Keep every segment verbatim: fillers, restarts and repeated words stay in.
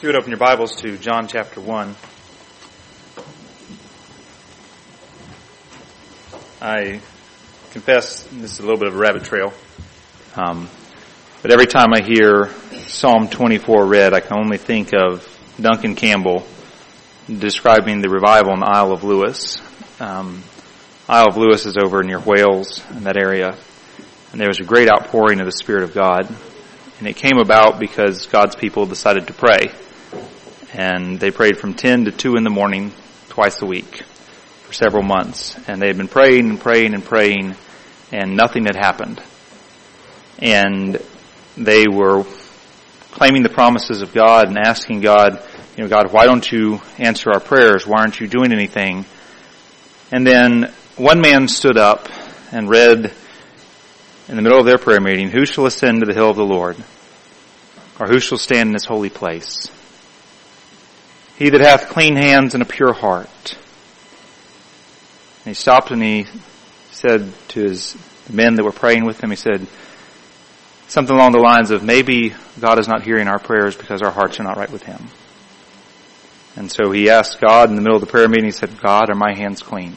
If you would open your Bibles to John chapter one. I confess this is a little bit of a rabbit trail. Um, but every time I hear Psalm twenty-four read, I can only think of Duncan Campbell describing the revival in the Isle of Lewis. Um, Isle of Lewis is over near Wales, in that area. And there was a great outpouring of the Spirit of God. And it came about because God's people decided to pray. And they prayed from ten to two in the morning, twice a week, for several months. And they had been praying and praying and praying, and nothing had happened. And they were claiming the promises of God and asking God, you know, God, why don't you answer our prayers? Why aren't you doing anything? And then one man stood up and read in the middle of their prayer meeting, who shall ascend to the hill of the Lord? Or who shall stand in his holy place? He that hath clean hands and a pure heart. And he stopped and he said to his the men that were praying with him, he said something along the lines of, maybe God is not hearing our prayers because our hearts are not right with him. And so he asked God in the middle of the prayer meeting, he said, God, are my hands clean?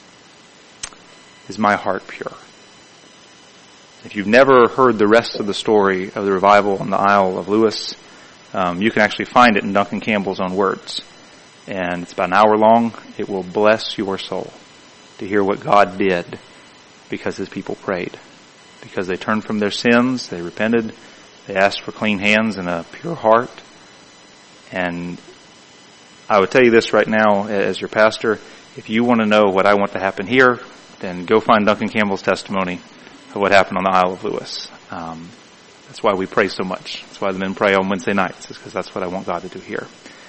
Is my heart pure? If you've never heard the rest of the story of the revival in the Isle of Lewis, um, you can actually find it in Duncan Campbell's own words. And it's about an hour long. It will bless your soul to hear what God did because his people prayed. Because they turned from their sins, they repented, they asked for clean hands and a pure heart. And I would tell you this right now as your pastor, if you want to know what I want to happen here, then go find Duncan Campbell's testimony of what happened on the Isle of Lewis. Um, that's why we pray so much. That's why the men pray on Wednesday nights, is because that's what I want God to do here.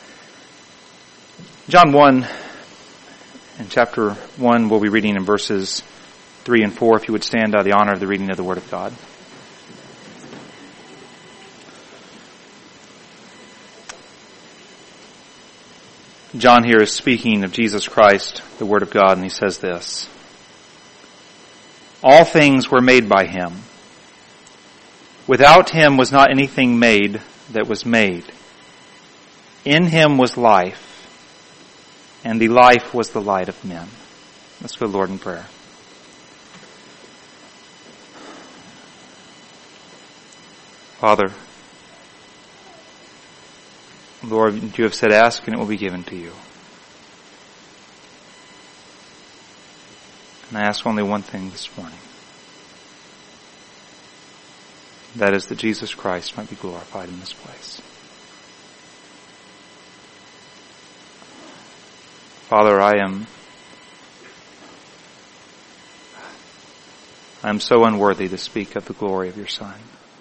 John one, in chapter one, we'll be reading in verses three and four. If you would stand out of the honor of the reading of the Word of God. John here is speaking of Jesus Christ, the Word of God, and he says this. All things were made by him. Without him was not anything made that was made. In him was life, and the life was the light of men. Let's go to the Lord in prayer. Father, Lord, you have said, ask and it will be given to you. And I ask only one thing this morning. That is that Jesus Christ might be glorified in this place. Father, I am I am so unworthy to speak of the glory of your Son.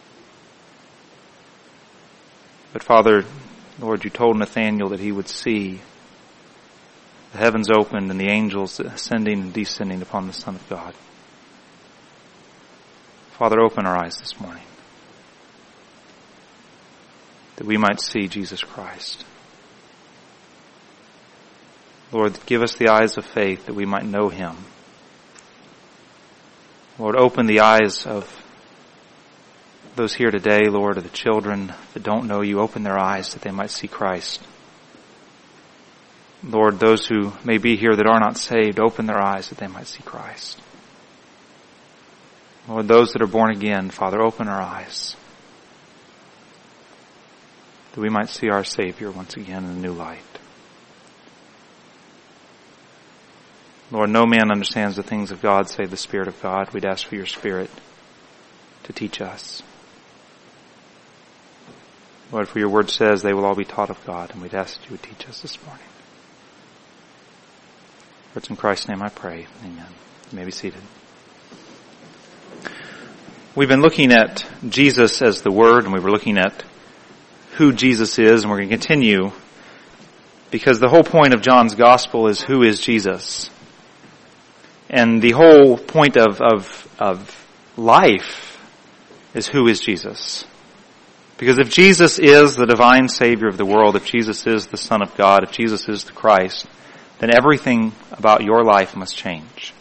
But Father, Lord, you told Nathanael that he would see the heavens opened and the angels ascending and descending upon the Son of God. Father, open our eyes this morning that we might see Jesus Christ. Lord, give us the eyes of faith that we might know him. Lord, open the eyes of those here today, Lord, of the children that don't know you. Open their eyes that they might see Christ. Lord, those who may be here that are not saved, open their eyes that they might see Christ. Lord, those that are born again, Father, open our eyes that we might see our Savior once again in a new light. Lord, no man understands the things of God save the Spirit of God. We'd ask for your Spirit to teach us. Lord, for your word says they will all be taught of God, and we'd ask that you would teach us this morning. For it's in Christ's name I pray. Amen. You may be seated. We've been looking at Jesus as the Word, and we were looking at who Jesus is, and we're going to continue because the whole point of John's Gospel is who is Jesus. And the whole point of, of, of life is who is Jesus. Because if Jesus is the divine Savior of the world, if Jesus is the Son of God, if Jesus is the Christ, then everything about your life must change.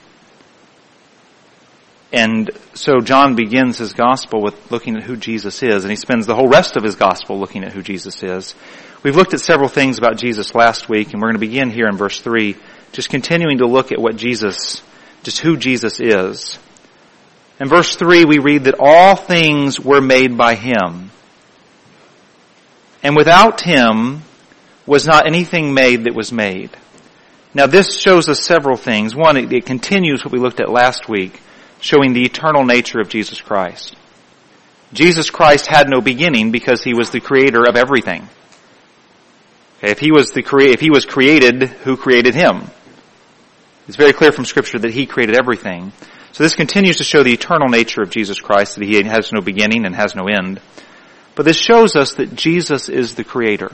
And so John begins his gospel with looking at who Jesus is, and he spends the whole rest of his gospel looking at who Jesus is. We've looked at several things about Jesus last week, and we're going to begin here in verse three, just continuing to look at what Jesus, just who Jesus is. In verse three, we read that all things were made by Him, and without Him was not anything made that was made. Now this shows us several things. One, it, it continues what we looked at last week, showing the eternal nature of Jesus Christ. Jesus Christ had no beginning because He was the creator of everything. Okay, if He was the crea- if He was created, who created Him? It's very clear from Scripture that He created everything. So this continues to show the eternal nature of Jesus Christ, that He has no beginning and has no end. But this shows us that Jesus is the creator.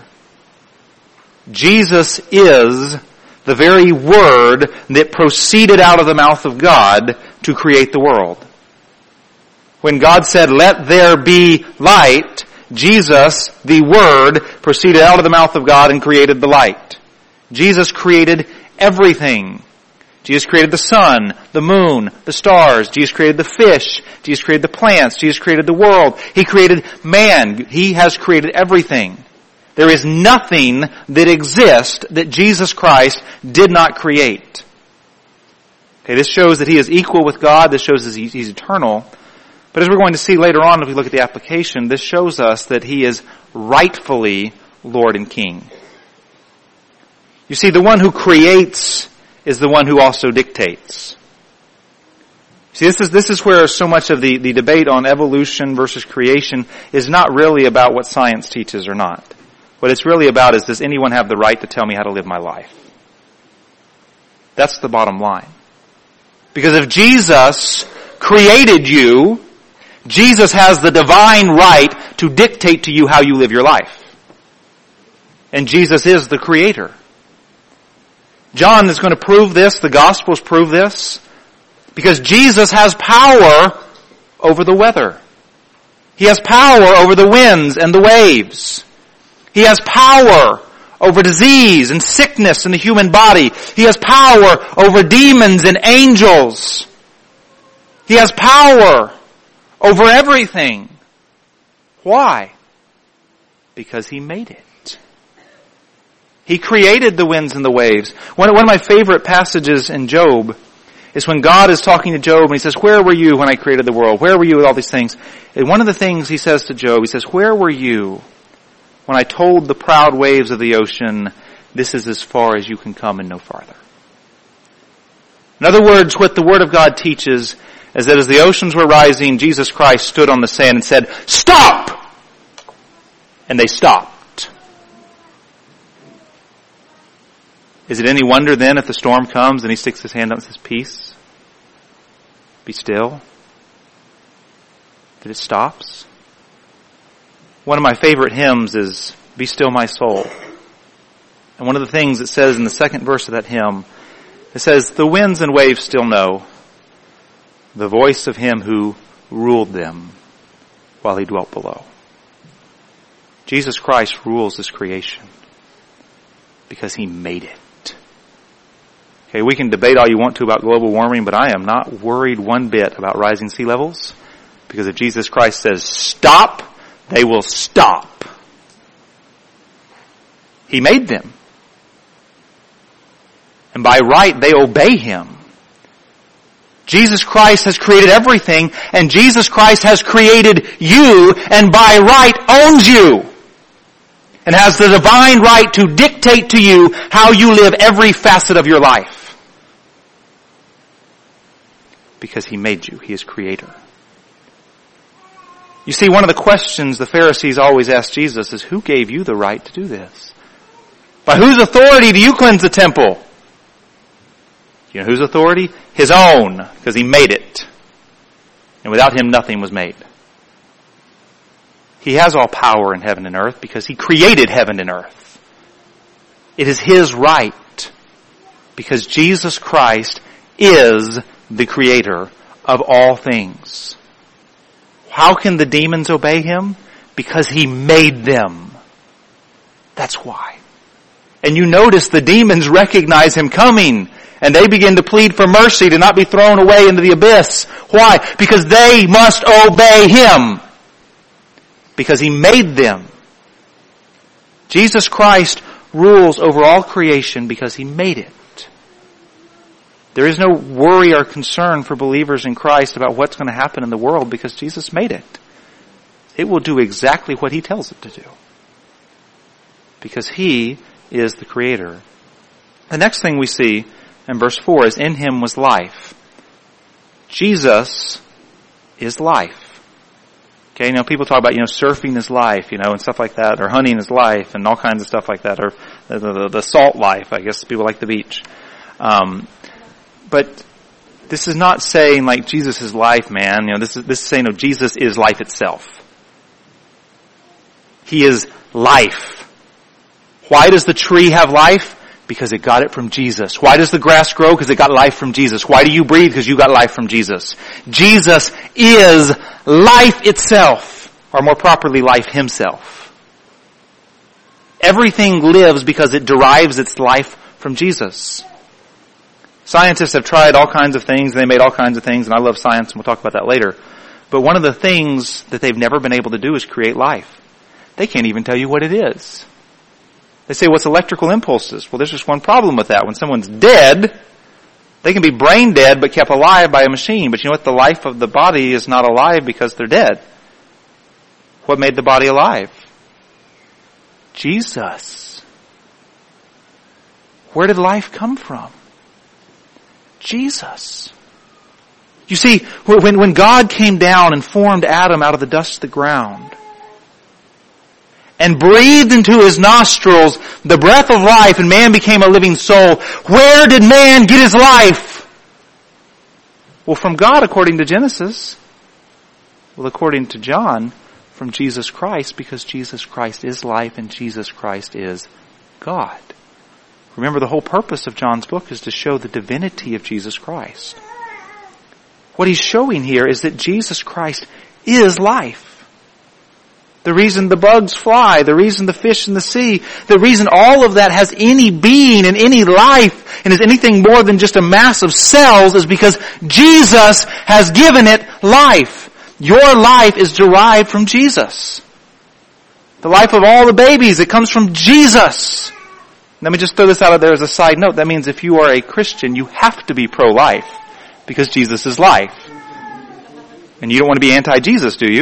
Jesus is the very word that proceeded out of the mouth of God to create the world. When God said, "Let there be light," Jesus, the Word, proceeded out of the mouth of God and created the light. Jesus created everything. Jesus created the sun, the moon, the stars. Jesus created the fish. Jesus created the plants. Jesus created the world. He created man. He has created everything. There is nothing that exists that Jesus Christ did not create. Okay, this shows that He is equal with God. This shows that He's eternal. But as we're going to see later on, if we look at the application, this shows us that He is rightfully Lord and King. You see, the one who creates is the one who also dictates. See, this is, this is where so much of the, the debate on evolution versus creation is not really about what science teaches or not. What it's really about is, does anyone have the right to tell me how to live my life? That's the bottom line. Because if Jesus created you, Jesus has the divine right to dictate to you how you live your life. And Jesus is the creator. John is going to prove this, the Gospels prove this, because Jesus has power over the weather. He has power over the winds and the waves. He has power over disease and sickness in the human body. He has power over demons and angels. He has power over everything. Why? Because He made it. He created the winds and the waves. One, one of my favorite passages in Job is when God is talking to Job and He says, "Where were you when I created the world? Where were you with all these things?" And one of the things He says to Job, He says, "Where were you when I told the proud waves of the ocean, this is as far as you can come and no farther?" In other words, what the Word of God teaches is that as the oceans were rising, Jesus Christ stood on the sand and said, "Stop!" And they stopped. Is it any wonder then if the storm comes and He sticks His hand out and says, "Peace, be still," that it stops? One of my favorite hymns is, "Be Still My Soul." And one of the things it says in the second verse of that hymn, it says, "The winds and waves still know the voice of Him who ruled them while He dwelt below." Jesus Christ rules this creation because He made it. Okay, we can debate all you want to about global warming, but I am not worried one bit about rising sea levels, because if Jesus Christ says stop, they will stop. He made them. And by right, they obey Him. Jesus Christ has created everything, and Jesus Christ has created you, and by right owns you, and has the divine right to dictate to you how you live every facet of your life. Because He made you. He is creator. You see, one of the questions the Pharisees always asked Jesus is, who gave you the right to do this? By whose authority do you cleanse the temple? You know whose authority? His own, because He made it. And without Him, nothing was made. He has all power in heaven and earth because He created heaven and earth. It is His right, because Jesus Christ is the creator of all things. How can the demons obey Him? Because He made them. That's why. And you notice the demons recognize Him coming, and they begin to plead for mercy to not be thrown away into the abyss. Why? Because they must obey Him. Because He made them. Jesus Christ rules over all creation because He made it. There is no worry or concern for believers in Christ about what's going to happen in the world because Jesus made it. It will do exactly what He tells it to do. Because He is the Creator. The next thing we see in verse four is, in Him was life. Jesus is life. Okay, you know, people talk about, you know, surfing is life, you know, and stuff like that, or hunting is life, and all kinds of stuff like that, or the, the, the salt life. I guess people like the beach. Um, but this is not saying like Jesus is life, man. You know, this is this is saying, no, Jesus is life itself. He is life. Why does the tree have life? Because it got it from Jesus. Why does the grass grow? Because it got life from Jesus. Why do you breathe? Because you got life from Jesus. Jesus is life itself, or more properly, life Himself. Everything lives because it derives its life from Jesus. Scientists have tried all kinds of things, and they made all kinds of things, and I love science, and we'll talk about that later. But one of the things that they've never been able to do is create life. They can't even tell you what it is. They say, what's electrical impulses? Well, there's just one problem with that. When someone's dead, they can be brain dead but kept alive by a machine. But you know what? The life of the body is not alive because they're dead. What made the body alive? Jesus. Where did life come from? Jesus. You see, when, when God came down and formed Adam out of the dust of the ground, and breathed into his nostrils the breath of life, and man became a living soul, where did man get his life? Well, from God, according to Genesis. Well, according to John, from Jesus Christ, because Jesus Christ is life and Jesus Christ is God. Remember, the whole purpose of John's book is to show the divinity of Jesus Christ. What he's showing here is that Jesus Christ is life. The reason the bugs fly, the reason the fish in the sea, the reason all of that has any being and any life and is anything more than just a mass of cells is because Jesus has given it life. Your life is derived from Jesus. The life of all the babies, it comes from Jesus. Let me just throw this out there as a side note. That means if you are a Christian, you have to be pro-life because Jesus is life. And you don't want to be anti-Jesus, do you?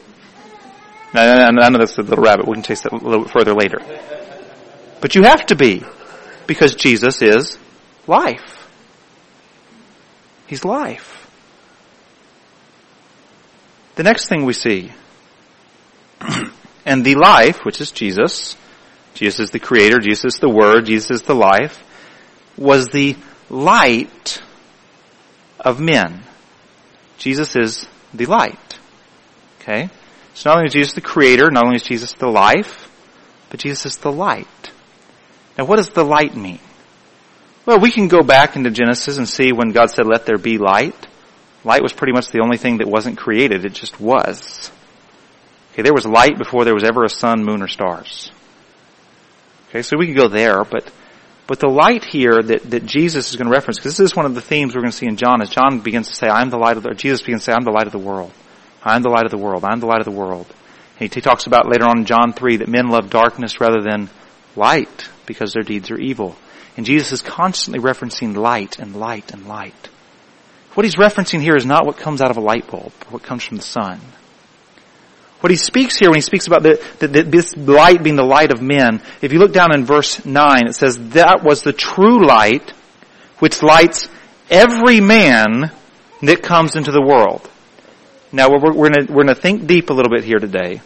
I know that's a little rabbit. We can chase that a little bit further later. But you have to be, because Jesus is life. He's life. The next thing we see, and the life, which is Jesus, Jesus is the Creator, Jesus is the Word, Jesus is the life, was the light of men. Jesus is the light. Okay? So not only is Jesus the Creator, not only is Jesus the life, but Jesus is the light. Now what does the light mean? Well, we can go back into Genesis and see when God said, let there be light. Light was pretty much the only thing that wasn't created. It just was. Okay, there was light before there was ever a sun, moon, or stars. Okay, so we could go there, but but the light here that, that Jesus is going to reference, because this is one of the themes we're going to see in John, as John begins to say, I am the light of the, or Jesus begins to say, I'm the light of the world. I am the light of the world. I am the light of the world. He, he talks about later on in John three that men love darkness rather than light because their deeds are evil. And Jesus is constantly referencing light and light and light. What he's referencing here is not what comes out of a light bulb, or what comes from the sun. What he speaks here when he speaks about the, the, the, this light being the light of men, if you look down in verse nine, it says, that was the true light which lights every man that comes into the world. Now, we're, we're going we're to think deep a little bit here today.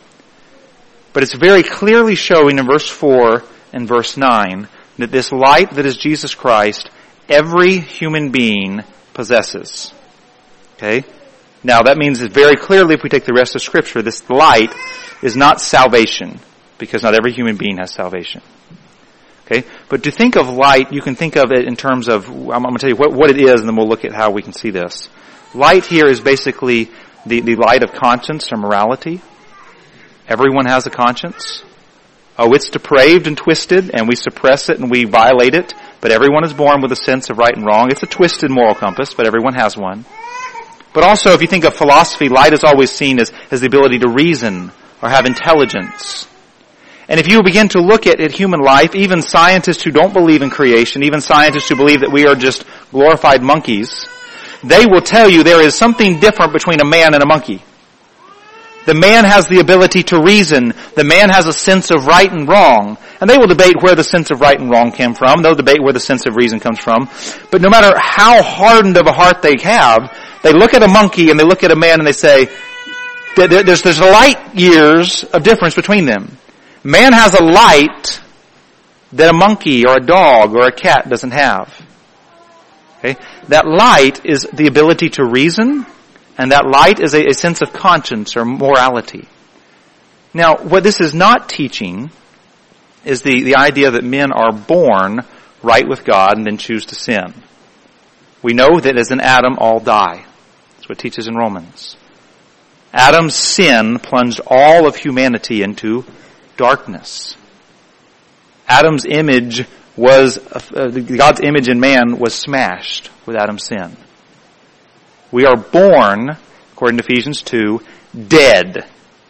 But it's very clearly showing in verse four and verse nine that this light that is Jesus Christ, every human being possesses. Okay? Now, that means that very clearly, if we take the rest of Scripture, this light is not salvation, because not every human being has salvation. Okay? But to think of light, you can think of it in terms of, I'm, I'm going to tell you what, what it is, and then we'll look at how we can see this. Light here is basically The, the light of conscience or morality. Everyone has a conscience. Oh, it's depraved and twisted, and we suppress it and we violate it, but everyone is born with a sense of right and wrong. It's a twisted moral compass, but everyone has one. But also, if you think of philosophy, light is always seen as, as the ability to reason or have intelligence. And if you begin to look at, at human life, even scientists who don't believe in creation, even scientists who believe that we are just glorified monkeys, they will tell you there is something different between a man and a monkey. The man has the ability to reason. The man has a sense of right and wrong. And they will debate where the sense of right and wrong came from. They'll debate where the sense of reason comes from. But no matter how hardened of a heart they have, they look at a monkey and they look at a man and they say, there's, there's light years of difference between them. Man has a light that a monkey or a dog or a cat doesn't have. Okay? That light is the ability to reason, and that light is a, a sense of conscience or morality. Now, what this is not teaching is the, the idea that men are born right with God and then choose to sin. We know that as in Adam, all die. That's what it teaches in Romans. Adam's sin plunged all of humanity into darkness. Adam's image was, uh, God's image in man was smashed with Adam's sin. We are born, according to Ephesians two, dead.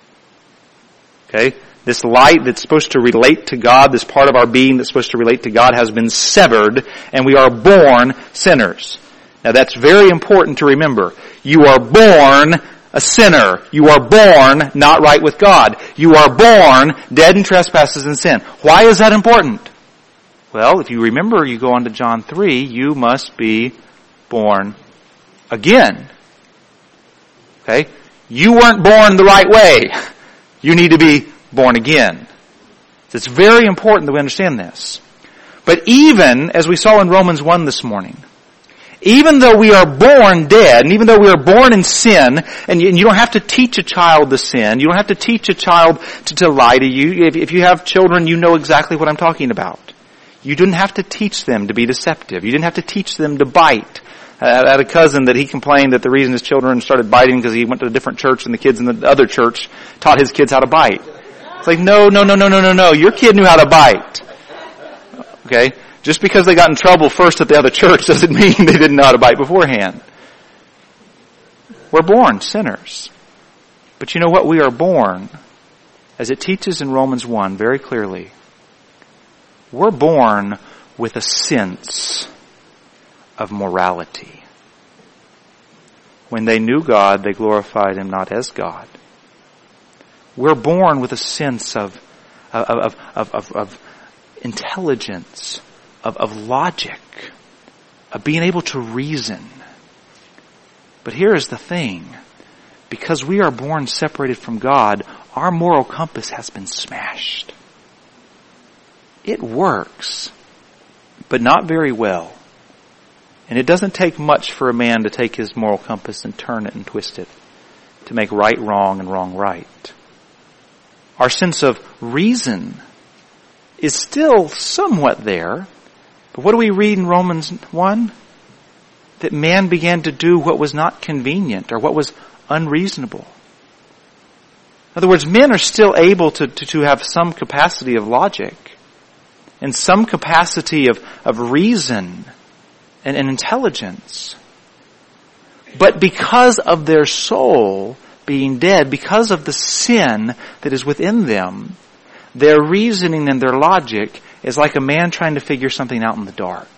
Okay? This light that's supposed to relate to God, this part of our being that's supposed to relate to God has been severed, and we are born sinners. Now that's very important to remember. You are born a sinner. You are born not right with God. You are born dead in trespasses and sin. Why is that important? Well, if you remember, you go on to John three, you must be born again. Okay? You weren't born the right way. You need to be born again. It's very important that we understand this. But even, as we saw in Romans one this morning, even though we are born dead, and even though we are born in sin, and you, and you don't have to teach a child to sin, you don't have to teach a child to, to lie to you. If, if you have children, you know exactly what I'm talking about. You didn't have to teach them to be deceptive. You didn't have to teach them to bite. Uh, I had a cousin that he complained that the reason his children started biting because he went to a different church and the kids in the other church taught his kids how to bite. It's like, no, no, no, no, no, no, no. Your kid knew how to bite. Okay? Just because they got in trouble first at the other church doesn't mean they didn't know how to bite beforehand. We're born sinners. But you know what? We are born, as it teaches in Romans one very clearly, we're born with a sense of morality. When they knew God, they glorified Him not as God. We're born with a sense of, of, of, of, of intelligence, of, of logic, of being able to reason. But here is the thing. Because we are born separated from God, our moral compass has been smashed. It works, but not very well. And it doesn't take much for a man to take his moral compass and turn it and twist it to make right wrong and wrong right. Our sense of reason is still somewhat there. But what do we read in Romans one? That man began to do what was not convenient or what was unreasonable. In other words, men are still able to, to, to have some capacity of logic and some capacity of, of reason and, and intelligence. But because of their soul being dead, because of the sin that is within them, their reasoning and their logic is like a man trying to figure something out in the dark.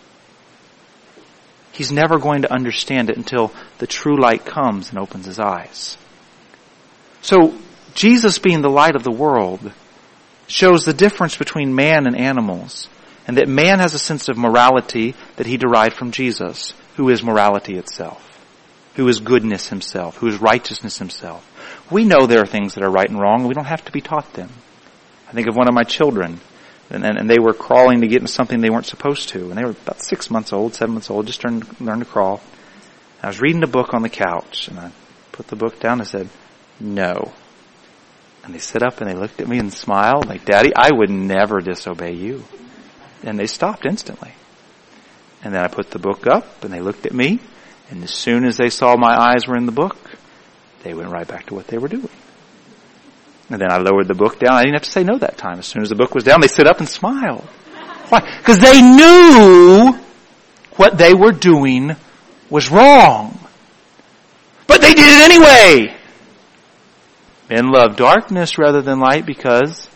He's never going to understand it until the true light comes and opens his eyes. So, Jesus being the light of the world shows the difference between man and animals, and that man has a sense of morality that he derived from Jesus, who is morality itself, who is goodness himself, who is righteousness himself. We know there are things that are right and wrong, and we don't have to be taught them. I think of one of my children, and, and, and they were crawling to get into something they weren't supposed to, and they were about six months old, seven months old, just turned, learned to crawl. I was reading a book on the couch, and I put the book down and said, no. And they sit up and they looked at me and smiled, like, Daddy, I would never disobey you. And they stopped instantly. And then I put the book up and they looked at me, and as soon as they saw my eyes were in the book, they went right back to what they were doing. And then I lowered the book down. I didn't have to say no that time. As soon as the book was down, they sit up and smiled. Why? Because they knew what they were doing was wrong. But they did it anyway. Men love darkness rather than light because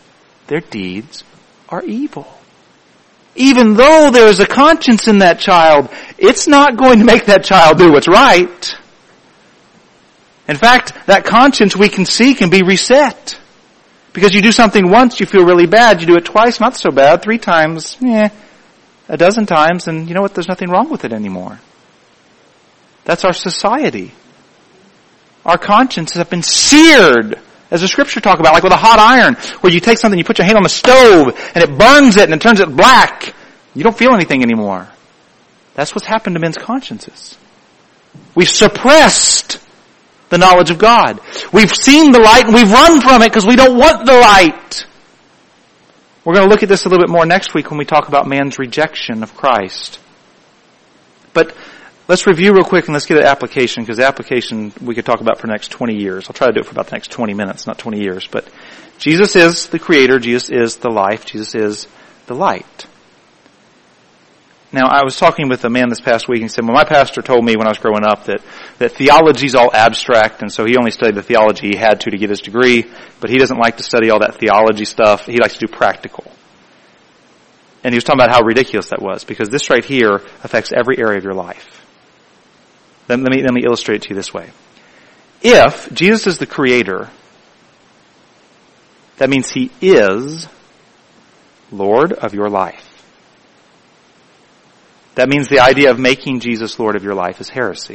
their deeds are evil. Even though there is a conscience in that child, it's not going to make that child do what's right. In fact, that conscience we can see can be reset. Because you do something once, you feel really bad. You do it twice, not so bad. Three times, eh, a dozen times, and you know what? There's nothing wrong with it anymore. That's our society. Our consciences have been seared, as the scripture talk about, like with a hot iron, where you take something, you put your hand on the stove, and it burns it, and it turns it black. You don't feel anything anymore. That's what's happened to men's consciences. We've suppressed the knowledge of God. We've seen the light and we've run from it because we don't want the light. We're going to look at this a little bit more next week when we talk about man's rejection of Christ. But let's review real quick and let's get an application, because the application we could talk about for the next twenty years. I'll try to do it for about the next twenty minutes, not twenty years. But Jesus is the creator. Jesus is the life. Jesus is the light. Now, I was talking with a man this past week, and he said, well, my pastor told me when I was growing up that, that theology's all abstract, and so he only studied the theology he had to to get his degree, but he doesn't like to study all that theology stuff. He likes to do practical. And he was talking about how ridiculous that was, because this right here affects every area of your life. Let, let me, let me illustrate it to you this way. If Jesus is the creator, that means he is Lord of your life. That means the idea of making Jesus Lord of your life is heresy.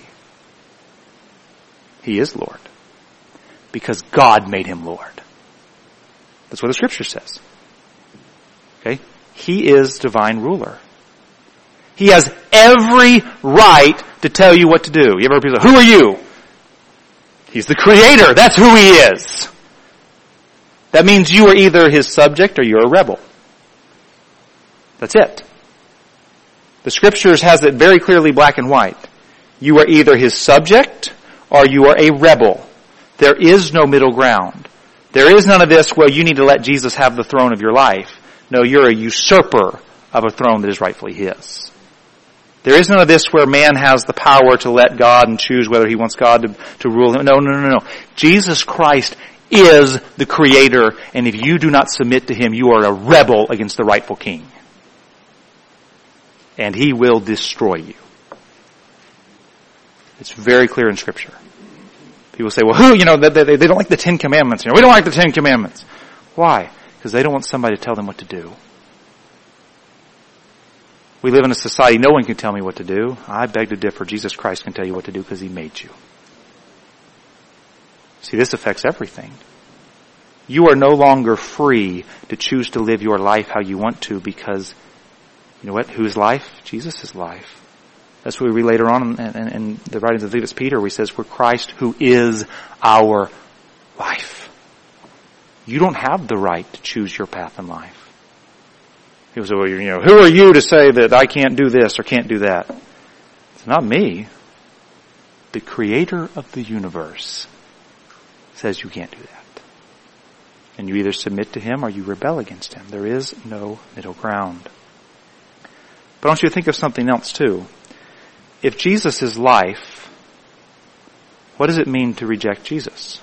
He is Lord. Because God made him Lord. That's what the scripture says. Okay? He is divine ruler. He has every right to tell you what to do. You ever heard people say, who are you? He's the creator. That's who he is. That means you are either his subject or you're a rebel. That's it. The scriptures has it very clearly black and white. You are either his subject or you are a rebel. There is no middle ground. There is none of this, well, you need to let Jesus have the throne of your life. No, you're a usurper of a throne that is rightfully his. There is none of this where man has the power to let God and choose whether he wants God to, to rule him. No, no, no, no. Jesus Christ is the creator, and if you do not submit to him, you are a rebel against the rightful king. And he will destroy you. It's very clear in Scripture. People say, well, who, you know, they, they, they don't like the Ten Commandments. You know, we don't like the Ten Commandments. Why? Because they don't want somebody to tell them what to do. We live in a society, no one can tell me what to do. I beg to differ. Jesus Christ can tell you what to do because he made you. See, this affects everything. You are no longer free to choose to live your life how you want to, because you know what? Whose life? Jesus' life. That's what we read later on in, in, in the writings of Leviticus Peter, where he says, we're Christ who is our life. You don't have the right to choose your path in life. People say, well, you know, who are you to say that I can't do this or can't do that? It's not me. The creator of the universe says you can't do that. And you either submit to him or you rebel against him. There is no middle ground. But I want you to think of something else too. If Jesus is life, what does it mean to reject Jesus?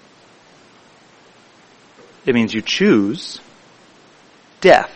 It means you choose death.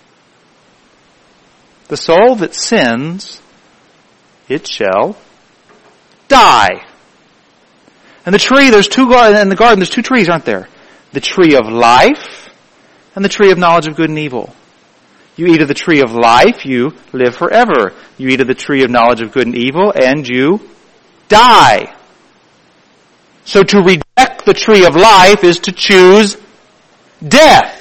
The soul that sins, it shall die. And the tree, there's two, in the garden, there's two trees, aren't there? The tree of life and the tree of knowledge of good and evil. You eat of the tree of life, you live forever. You eat of the tree of knowledge of good and evil, and you die. So to reject the tree of life is to choose death.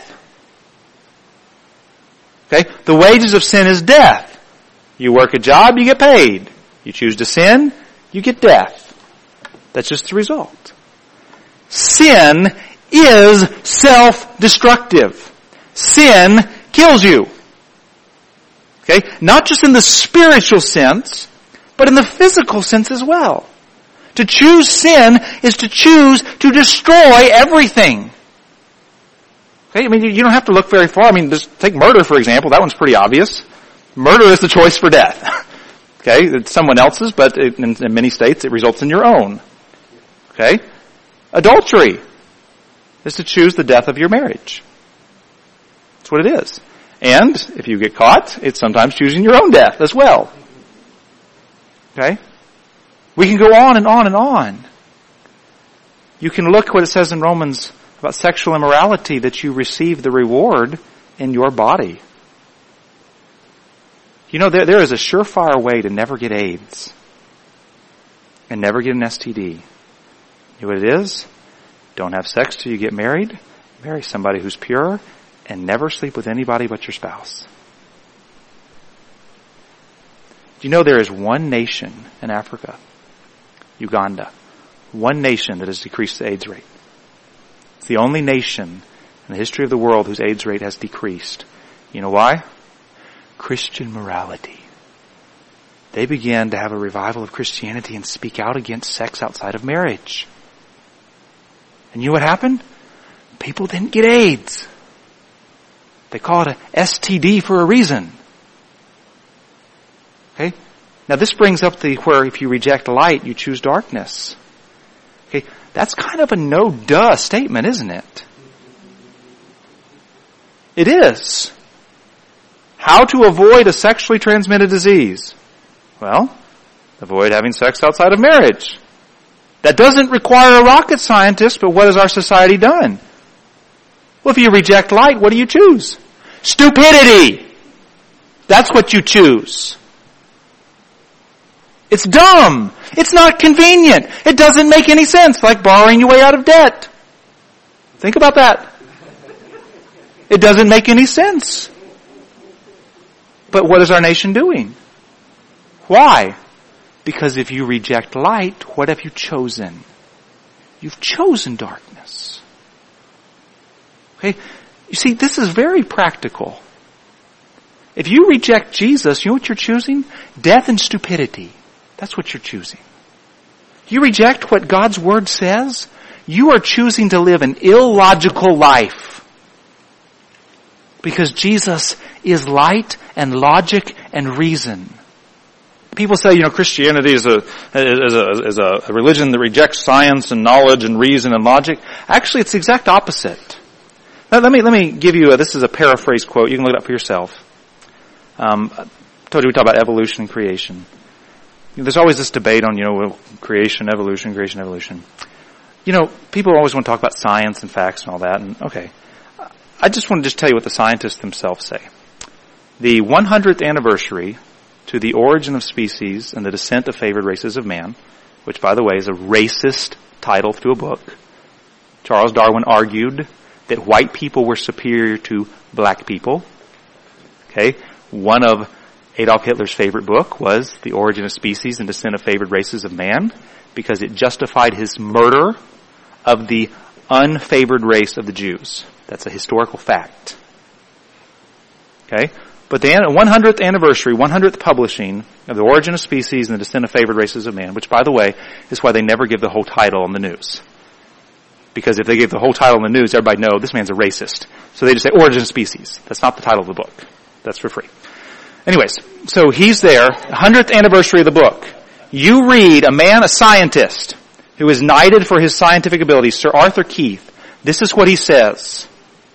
Okay? The wages of sin is death. You work a job, you get paid. You choose to sin, you get death. That's just the result. Sin is self-destructive. Sin kills you. Okay? Not just in the spiritual sense, but in the physical sense as well. To choose sin is to choose to destroy everything. Okay? I mean, you don't have to look very far. I mean, just take murder, for example. That one's pretty obvious. Murder is the choice for death. Okay? It's someone else's, but in, in many states it results in your own. Okay? Adultery is to choose the death of your marriage. what it is. And if you get caught, it's sometimes choosing your own death as well. Okay? We can go on and on and on. You can look what it says in Romans about sexual immorality, that you receive the reward in your body. You know, there, there is a surefire way to never get AIDS and never get an S T D. You know what it is? Don't have sex till you get married. Marry somebody who's pure and never sleep with anybody but your spouse. Do you know there is one nation in Africa, Uganda, one nation that has decreased the AIDS rate? It's the only nation in the history of the world whose AIDS rate has decreased. You know why? Christian morality. They began to have a revival of Christianity and speak out against sex outside of marriage. And you know what happened? People didn't get AIDS. They call it a S T D for a reason. Okay? Now this brings up the where if you reject light, you choose darkness. Okay? That's kind of a no-duh statement, isn't it? It is. How to avoid a sexually transmitted disease? Well, avoid having sex outside of marriage. That doesn't require a rocket scientist, but what has our society done? Well, if you reject light, what do you choose? Stupidity! That's what you choose. It's dumb. It's not convenient. It doesn't make any sense, like borrowing your way out of debt. Think about that. It doesn't make any sense. But what is our nation doing? Why? Because if you reject light, what have you chosen? You've chosen darkness. Okay? You see, this is very practical. If you reject Jesus, you know what you're choosing? Death and stupidity. That's what you're choosing. You reject what God's Word says, you are choosing to live an illogical life. Because Jesus is light and logic and reason. People say, you know, Christianity is a, is a, is a religion that rejects science and knowledge and reason and logic. Actually, it's the exact opposite. Now, let me, let me give you a, this is a paraphrase quote. You can look it up for yourself. Um, I told you we talk about evolution and creation. There's always this debate on, you know, creation, evolution, creation, evolution. You know, people always want to talk about science and facts and all that, and okay. I just want to just tell you what the scientists themselves say. The one hundredth anniversary to the origin of species and the descent of favored races of man, which, by the way, is a racist title to a book. Charles Darwin argued that white people were superior to black people. Okay? One of Adolf Hitler's favorite book was The Origin of Species and Descent of Favored Races of Man, because it justified his murder of the unfavored race of the Jews. That's a historical fact. Okay? But the one hundredth anniversary, one hundredth publishing of The Origin of Species and the Descent of Favored Races of Man, which, by the way, is why they never give the whole title on the news. Because if they give the whole title on the news, everybody knows this man's a racist. So they just say Origin of Species. That's not the title of the book. That's for free. Anyways, so he's there, one hundredth anniversary of the book. You read a man, a scientist, who is knighted for his scientific abilities, Sir Arthur Keith. This is what he says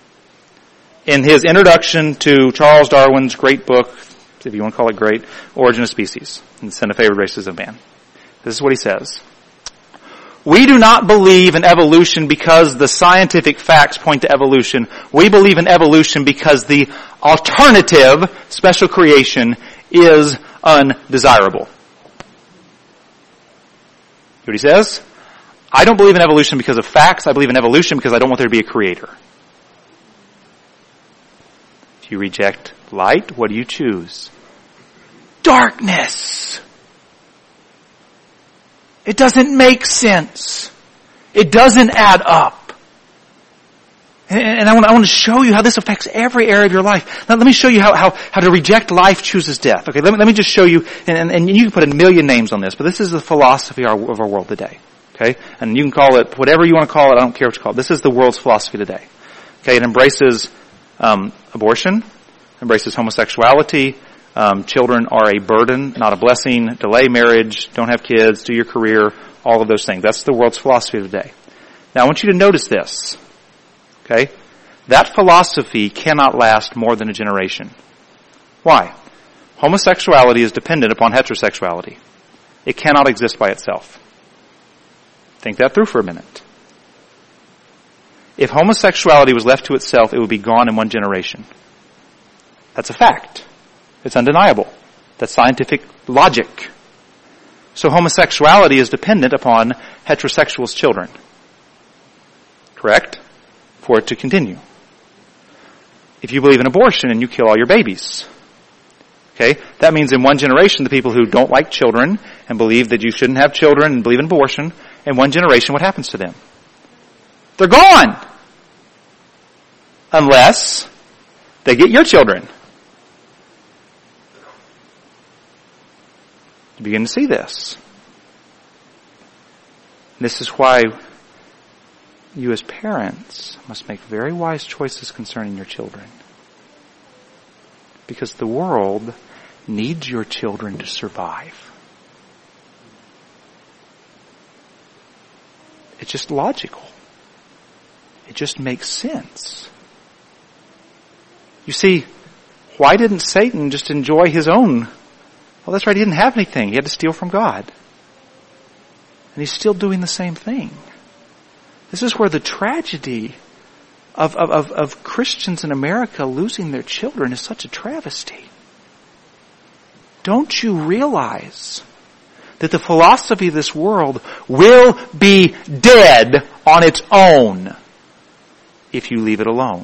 in his introduction to Charles Darwin's great book, if you want to call it great, Origin of Species and Descent of Favored Races of Man. This is what he says. We do not believe in evolution because the scientific facts point to evolution. We believe in evolution because the alternative, special creation, is undesirable. See what he says? I don't believe in evolution because of facts. I believe in evolution because I don't want there to be a creator. If you reject light, what do you choose? Darkness. It doesn't make sense. It doesn't add up. And I want, I want to show you how this affects every area of your life. Now, let me show you how, how, how to reject life chooses death. Okay, let me, let me just show you, and, and you can put a million names on this, but this is the philosophy of our, of our world today. Okay? And you can call it whatever you want to call it. I don't care what you call it. This is the world's philosophy today. Okay, it embraces um, abortion, embraces homosexuality. Um, children are a burden, not a blessing. Delay marriage, don't have kids, do your career, all of those things. That's the world's philosophy today. Now I want you to notice this. Okay? that philosophy cannot last more than a generation. Why? Homosexuality is dependent upon heterosexuality. It cannot exist by itself. Think that through for a minute. If homosexuality was left to itself, it would be gone in one generation. That's a fact. It's undeniable. That's scientific logic. So homosexuality is dependent upon heterosexuals' children. Correct? For it to continue. If you believe in abortion and you kill all your babies, okay, that means in one generation the people who don't like children and believe that you shouldn't have children and believe in abortion, in one generation what happens to them? They're gone! Unless they get your children. You begin to see this. This is why you as parents must make very wise choices concerning your children. Because the world needs your children to survive. It's just logical. It just makes sense. You see, why didn't Satan just enjoy his own? Well, that's right, he didn't have anything. He had to steal from God. And he's still doing the same thing. This is where the tragedy of, of, of, of Christians in America losing their children is such a travesty. Don't you realize that the philosophy of this world will be dead on its own if you leave it alone?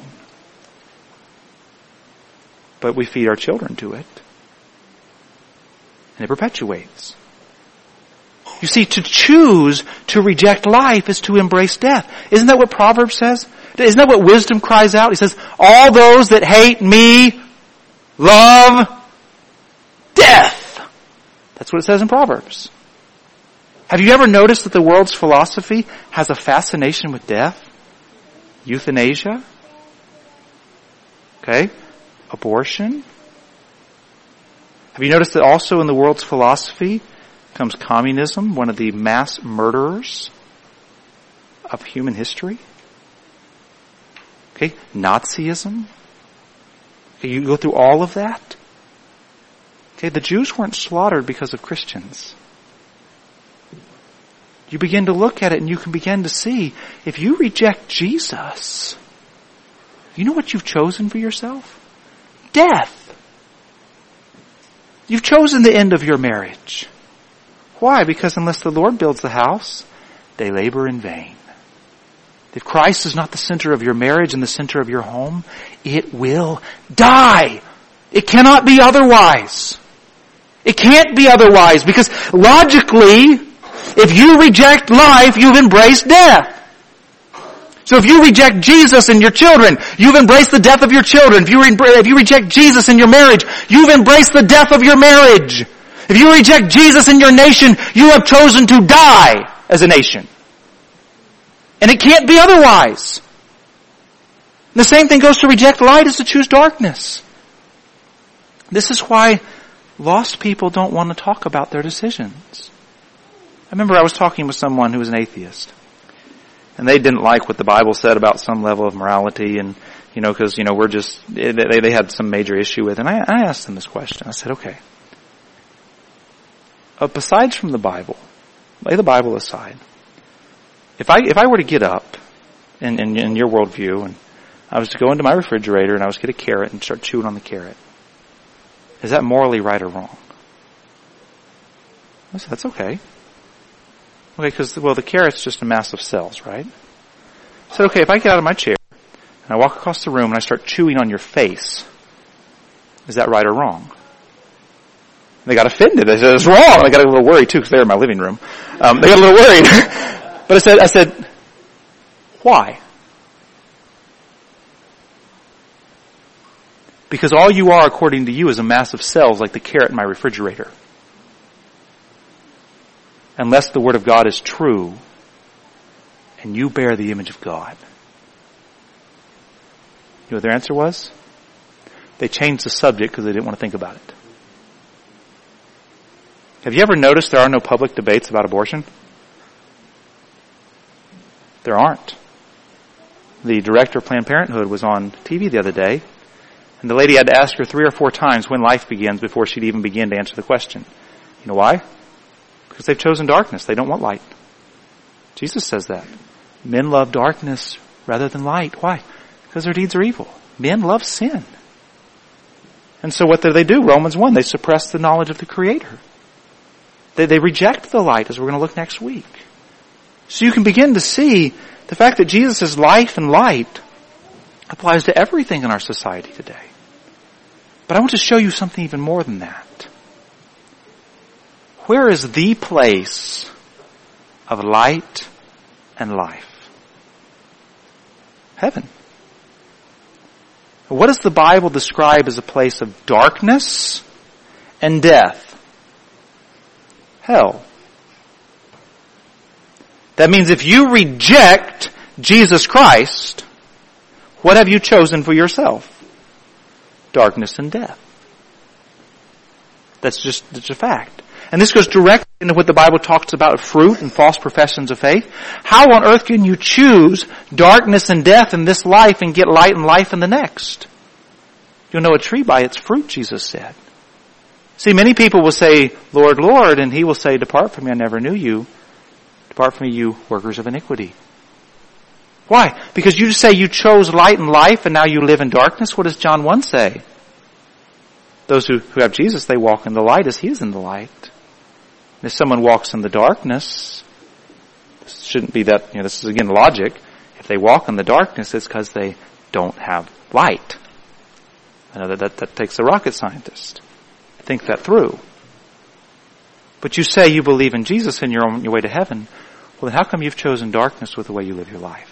But we feed our children to it. And it perpetuates. You see, to choose to reject life is to embrace death. Isn't that what Proverbs says? Isn't that what wisdom cries out? He says, all those that hate me love death. That's what it says in Proverbs. Have you ever noticed that the world's philosophy has a fascination with death? Euthanasia? Okay? Abortion? Have you noticed that also in the world's philosophy comes communism, one of the mass murderers of human history? Okay? Nazism? Okay, you go through all of that? Okay, the Jews weren't slaughtered because of Christians. You begin to look at it and you can begin to see, if you reject Jesus, you know what you've chosen for yourself? Death. You've chosen the end of your marriage. Why? Because unless the Lord builds the house, they labor in vain. If Christ is not the center of your marriage and the center of your home, it will die. It cannot be otherwise. It can't be otherwise, because logically, if you reject life, you've embraced death. So if you reject Jesus in your children, you've embraced the death of your children. If you, re- if you reject Jesus in your marriage, you've embraced the death of your marriage. If you reject Jesus in your nation, you have chosen to die as a nation. And it can't be otherwise. And the same thing goes to reject light as to choose darkness. This is why lost people don't want to talk about their decisions. I remember I was talking with someone who was an atheist. And they didn't like what the Bible said about some level of morality, and, you know, because, you know, we're just, they, they had some major issue with it. And I, I asked them this question. I said, okay, uh, besides from the Bible, lay the Bible aside. If I, if I were to get up in, in, in your worldview, and I was to go into my refrigerator and I was to get a carrot and start chewing on the carrot, is that morally right or wrong? I said, that's okay. Okay, because, well, the carrot's just a mass of cells, right? I said, okay, if I get out of my chair and I walk across the room and I start chewing on your face, is that right or wrong? And they got offended. They said, it's wrong. They got a little worried, too, because they're in my living room. Um, they got a little worried. But I said, I said, why? Because all you are, according to you, is a mass of cells like the carrot in my refrigerator. Unless the Word of God is true and you bear the image of God. You know what their answer was? They changed the subject because they didn't want to think about it. Have you ever noticed there are no public debates about abortion? There aren't. the director of Planned Parenthood was on T V the other day, and the lady had to ask her three or four times when life begins before she'd even begin to answer the question. You know why? Because they've chosen darkness. They don't want light. Jesus says that. Men love darkness rather than light. Why? Because their deeds are evil. Men love sin. And so what do they do? Romans one, they suppress the knowledge of the Creator. They, they reject the light, as we're going to look next week. So you can begin to see the fact that Jesus is life and light applies to everything in our society today. But I want to show you something even more than that. Where is the place of light and life? Heaven. What does the Bible describe as a place of darkness and death? Hell. That means if you reject Jesus Christ, what have you chosen for yourself? Darkness and death. That's just, that's a fact. And this goes directly into what the Bible talks about fruit and false professions of faith. How on earth can you choose darkness and death in this life and get light and life in the next? You'll know a tree by its fruit, Jesus said. See, many people will say, Lord, Lord, and He will say, depart from me, I never knew you. Depart from me, you workers of iniquity. Why? Because you say you chose light and life and now you live in darkness. What does John one say? Those who, who have Jesus, they walk in the light as He is in the light. And if someone walks in the darkness, this shouldn't be that, you know, this is again logic. If they walk in the darkness, it's because they don't have light. I know that, that that takes a rocket scientist to think that through. But you say you believe in Jesus and you're on your way to heaven. Well, then how come you've chosen darkness with the way you live your life?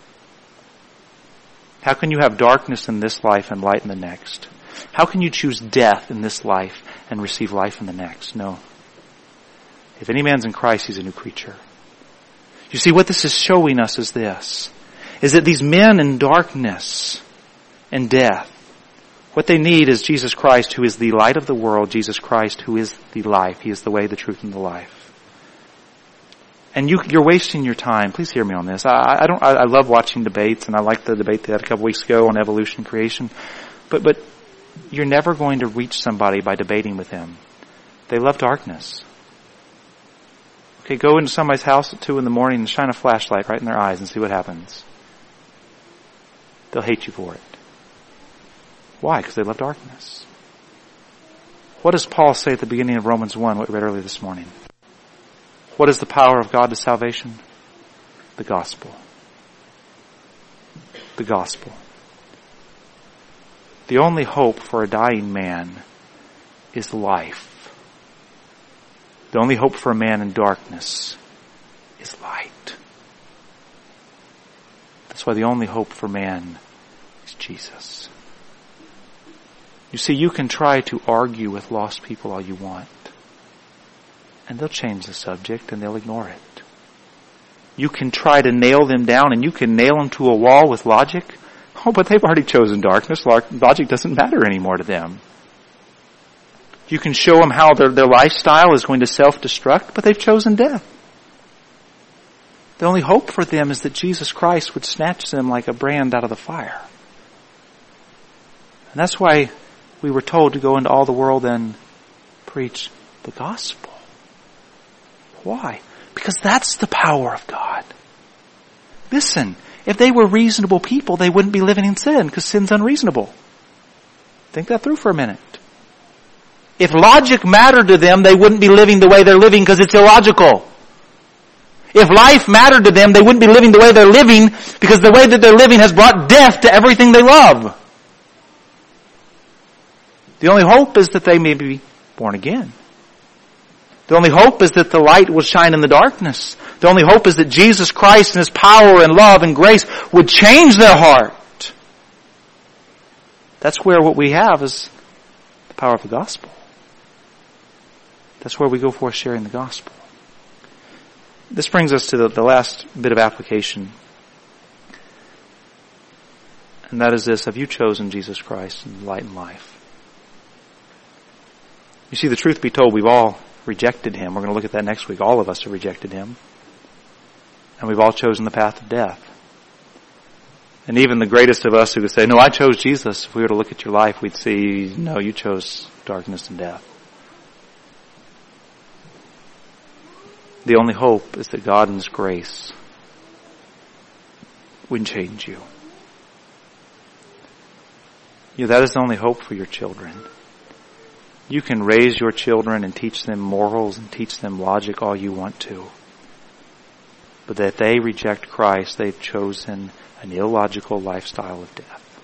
How can you have darkness in this life and light in the next? How can you choose death in this life and receive life in the next? No. If any man's in Christ, he's a new creature. You see, what this is showing us is this, is that these men in darkness and death, what they need is Jesus Christ, who is the light of the world, Jesus Christ, who is the life. He is the way, the truth, and the life. And you, you're wasting your time. Please hear me on this. I, I don't. I, I love watching debates, and I like the debate they had a couple weeks ago on evolution and creation. But but you're never going to reach somebody by debating with them. They love darkness. Okay, go into somebody's house at two in the morning and shine a flashlight right in their eyes and see what happens. They'll hate you for it. Why? Because they love darkness. What does Paul say at the beginning of Romans one, what we read earlier this morning? What is the power of God to salvation? The gospel. The gospel. The only hope for a dying man is life. The only hope for a man in darkness is light. That's why the only hope for man is Jesus. You see, you can try to argue with lost people all you want, and they'll change the subject and they'll ignore it. You can try to nail them down and you can nail them to a wall with logic. Oh, but they've already chosen darkness. Logic doesn't matter anymore to them. You can show them how their, their lifestyle is going to self-destruct, but they've chosen death. The only hope for them is that Jesus Christ would snatch them like a brand out of the fire. And that's why we were told to go into all the world and preach the gospel. Why? Because that's the power of God. Listen, if they were reasonable people, they wouldn't be living in sin, because sin's unreasonable. Think that through for a minute. If logic mattered to them, they wouldn't be living the way they're living because it's illogical. If life mattered to them, they wouldn't be living the way they're living because the way that they're living has brought death to everything they love. The only hope is that they may be born again. The only hope is that the light will shine in the darkness. The only hope is that Jesus Christ and His power and love and grace would change their heart. That's where what we have is the power of the gospel. That's where we go for sharing the gospel. This brings us to the, the last bit of application. And that is this: have you chosen Jesus Christ in light and life? You see, the truth be told, we've all rejected Him. We're going to look at that next week. All of us have rejected Him. And we've all chosen the path of death. And even the greatest of us who could say, no, I chose Jesus. If we were to look at your life, we'd see, no, you chose darkness and death. The only hope is that God in His grace would change you. You know, that is the only hope for your children. You can raise your children and teach them morals and teach them logic all you want to. But that if they reject Christ, they've chosen an illogical lifestyle of death.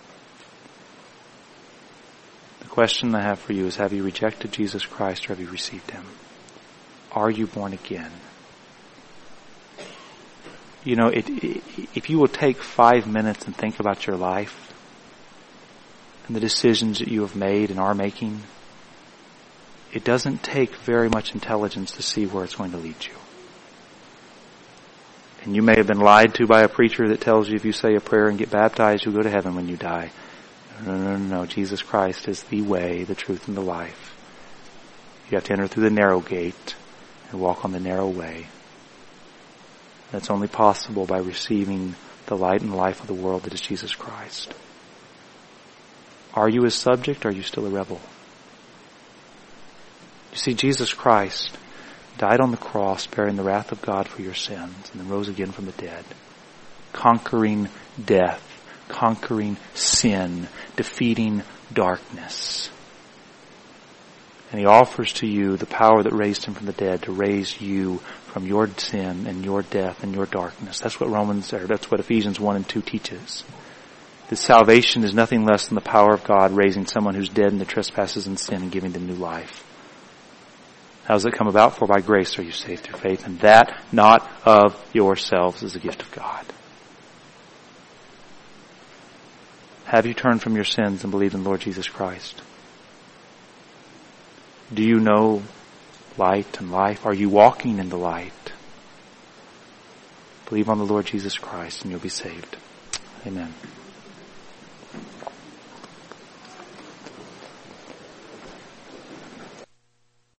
The question I have for you is, have you rejected Jesus Christ or have you received Him? Are you born again? You know, it, it, if you will take five minutes and think about your life and the decisions that you have made and are making, it doesn't take very much intelligence to see where it's going to lead you. And you may have been lied to by a preacher that tells you if you say a prayer and get baptized, you'll go to heaven when you die. No, no, no, no. Jesus Christ is the way, the truth, and the life. You have to enter through the narrow gate and walk on the narrow way. That's only possible by receiving the light and life of the world that is Jesus Christ. Are you His subject or are you still a rebel? You see, Jesus Christ died on the cross bearing the wrath of God for your sins and then rose again from the dead, conquering death, conquering sin, defeating darkness. And He offers to you the power that raised Him from the dead to raise you from your sin and your death and your darkness. That's what Romans, or that's what Ephesians one and two teaches. That salvation is nothing less than the power of God raising someone who's dead in the trespasses and sin and giving them new life. How does it come about? For by grace are you saved through faith, and that not of yourselves is a gift of God. Have you turned from your sins and believed in the Lord Jesus Christ? Do you know light and life? Are you walking in the light? Believe on the Lord Jesus Christ and you'll be saved. Amen.